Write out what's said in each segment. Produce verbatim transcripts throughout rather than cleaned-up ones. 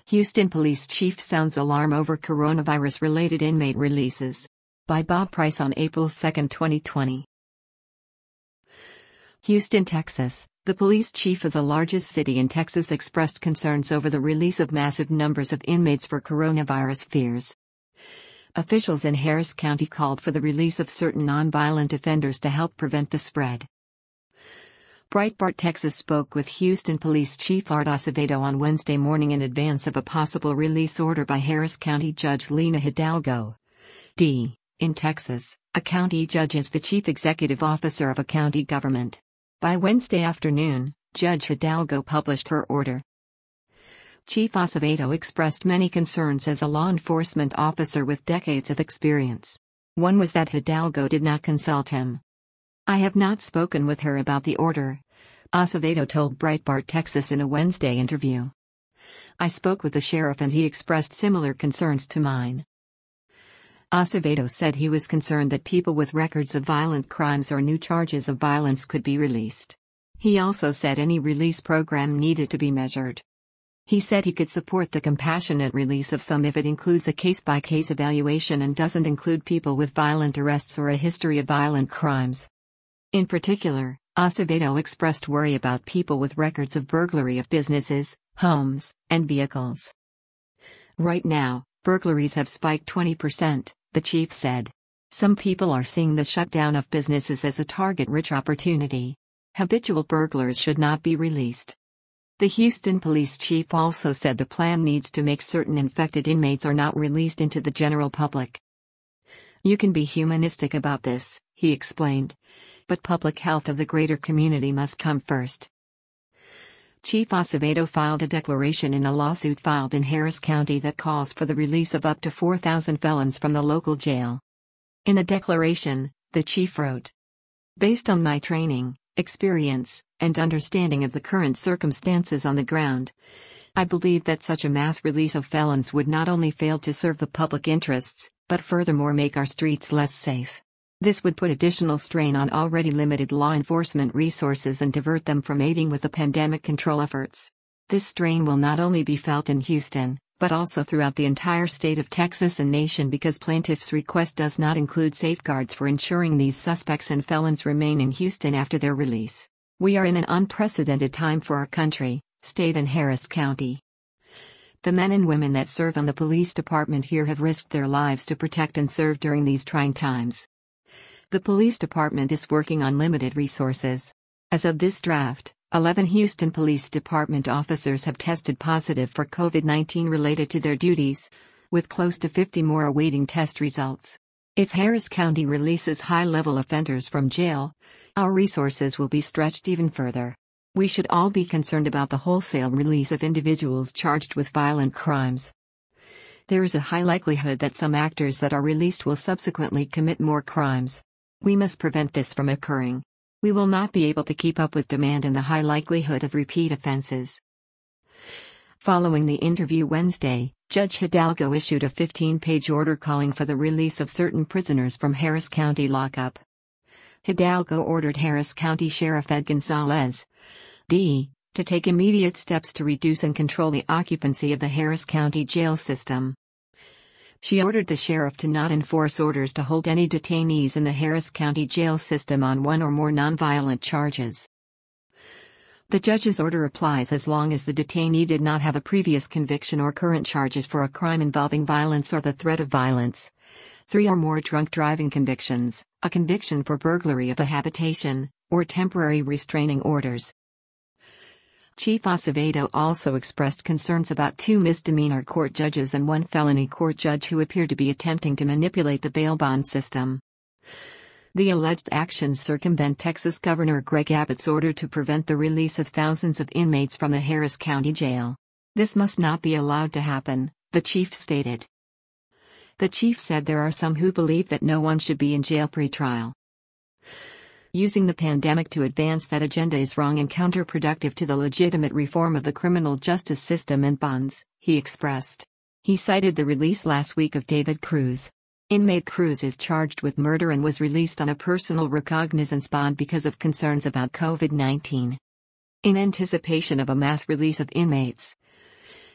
Houston Police Chief sounds alarm over coronavirus-related inmate releases. By Bob Price on April second, twenty twenty. Houston, Texas. The police chief of the largest city in Texas expressed concerns over the release of massive numbers of inmates for coronavirus fears. Officials in Harris County called for the release of certain nonviolent offenders to help prevent the spread. Breitbart Texas spoke with Houston Police Chief Art Acevedo on Wednesday morning in advance of a possible release order by Harris County Judge Lina Hidalgo. D. In Texas, a county judge is the chief executive officer of a county government. By Wednesday afternoon, Judge Hidalgo published her order. Chief Acevedo expressed many concerns as a law enforcement officer with decades of experience. One was that Hidalgo did not consult him. "I have not spoken with her about the order," Acevedo told Breitbart Texas in a Wednesday interview. "I spoke with the sheriff and he expressed similar concerns to mine." Acevedo said he was concerned that people with records of violent crimes or new charges of violence could be released. He also said any release program needed to be measured. He said he could support the compassionate release of some if it includes a case-by-case evaluation and doesn't include people with violent arrests or a history of violent crimes. In particular, Acevedo expressed worry about people with records of burglary of businesses, homes, and vehicles. "Right now, burglaries have spiked twenty percent, the chief said. "Some people are seeing the shutdown of businesses as a target-rich opportunity. Habitual burglars should not be released." The Houston police chief also said the plan needs to make certain infected inmates are not released into the general public. "You can be humanistic about this," he explained, "but public health of the greater community must come first." Chief Acevedo filed a declaration in a lawsuit filed in Harris County that calls for the release of up to four thousand felons from the local jail. In the declaration, the chief wrote, "Based on my training, experience, and understanding of the current circumstances on the ground, I believe that such a mass release of felons would not only fail to serve the public interests, but furthermore make our streets less safe. This would put additional strain on already limited law enforcement resources and divert them from aiding with the pandemic control efforts. This strain will not only be felt in Houston, but also throughout the entire state of Texas and nation because plaintiff's request does not include safeguards for ensuring these suspects and felons remain in Houston after their release. We are in an unprecedented time for our country, state and Harris County. The men and women that serve on the police department here have risked their lives to protect and serve during these trying times. The police department is working on limited resources. As of this draft, eleven Houston Police Department officers have tested positive for COVID nineteen related to their duties, with close to fifty more awaiting test results. If Harris County releases high-level offenders from jail, our resources will be stretched even further. We should all be concerned about the wholesale release of individuals charged with violent crimes. There is a high likelihood that some actors that are released will subsequently commit more crimes. We must prevent this from occurring. We will not be able to keep up with demand and the high likelihood of repeat offenses." Following the interview Wednesday, Judge Hidalgo issued a fifteen-page order calling for the release of certain prisoners from Harris County lockup. Hidalgo ordered Harris County Sheriff Ed Gonzalez, D., to take immediate steps to reduce and control the occupancy of the Harris County jail system. She ordered the sheriff to not enforce orders to hold any detainees in the Harris County jail system on one or more nonviolent charges. The judge's order applies as long as the detainee did not have a previous conviction or current charges for a crime involving violence or the threat of violence, three or more drunk driving convictions, a conviction for burglary of a habitation, or temporary restraining orders. Chief Acevedo also expressed concerns about two misdemeanor court judges and one felony court judge who appeared to be attempting to manipulate the bail bond system. The alleged actions circumvent Texas Governor Greg Abbott's order to prevent the release of thousands of inmates from the Harris County Jail. "This must not be allowed to happen," the chief stated. The chief said there are some who believe that no one should be in jail pre-trial. Using the pandemic to advance that agenda is wrong and counterproductive to the legitimate reform of the criminal justice system and bonds, he expressed. He cited the release last week of David Cruz. Inmate Cruz is charged with murder and was released on a personal recognizance bond because of concerns about COVID nineteen. In anticipation of a mass release of inmates,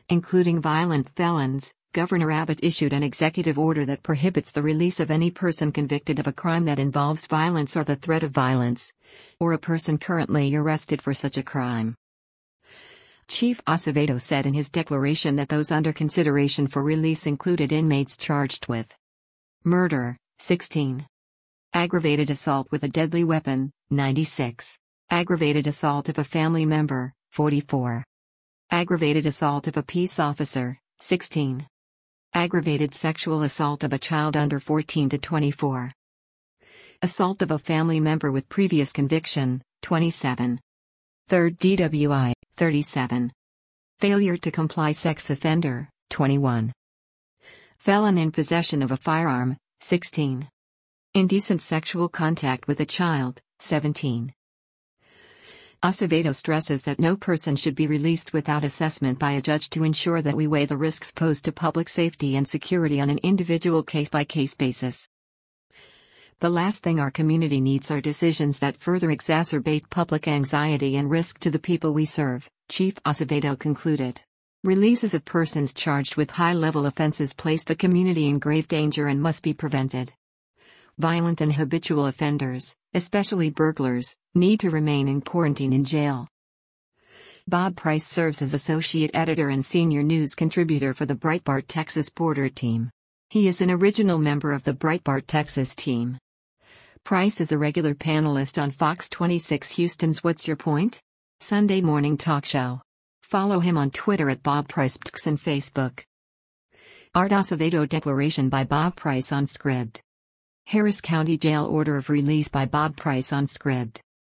including violent felons, Governor Abbott issued an executive order that prohibits the release of any person convicted of a crime that involves violence or the threat of violence, or a person currently arrested for such a crime. Chief Acevedo said in his declaration that those under consideration for release included inmates charged with murder, sixteen. Aggravated assault with a deadly weapon, ninety-six. Aggravated assault of a family member, forty-four. Aggravated assault of a peace officer, sixteen. Aggravated sexual assault of a child under fourteen to twenty-four. Assault of a family member with previous conviction, twenty-seven. Third D W I, thirty-seven. Failure to comply sex offender, twenty-one. Felon in possession of a firearm, sixteen. Indecent sexual contact with a child, seventeen. Acevedo stresses that no person should be released without assessment by a judge to ensure that we weigh the risks posed to public safety and security on an individual case-by-case basis. The last thing our community needs are decisions that further exacerbate public anxiety and risk to the people we serve, Chief Acevedo concluded. Releases of persons charged with high-level offenses place the community in grave danger and must be prevented. Violent and habitual offenders, especially burglars, need to remain in quarantine in jail. Bob Price serves as associate editor and senior news contributor for the Breitbart Texas Border Team. He is an original member of the Breitbart Texas team. Price is a regular panelist on Fox twenty-six Houston's What's Your Point? Sunday morning talk show. Follow him on Twitter at Bob Price and Facebook. Art Acevedo declaration by Bob Price on Scribd. Harris County Jail order of release by Bob Price on Scribd.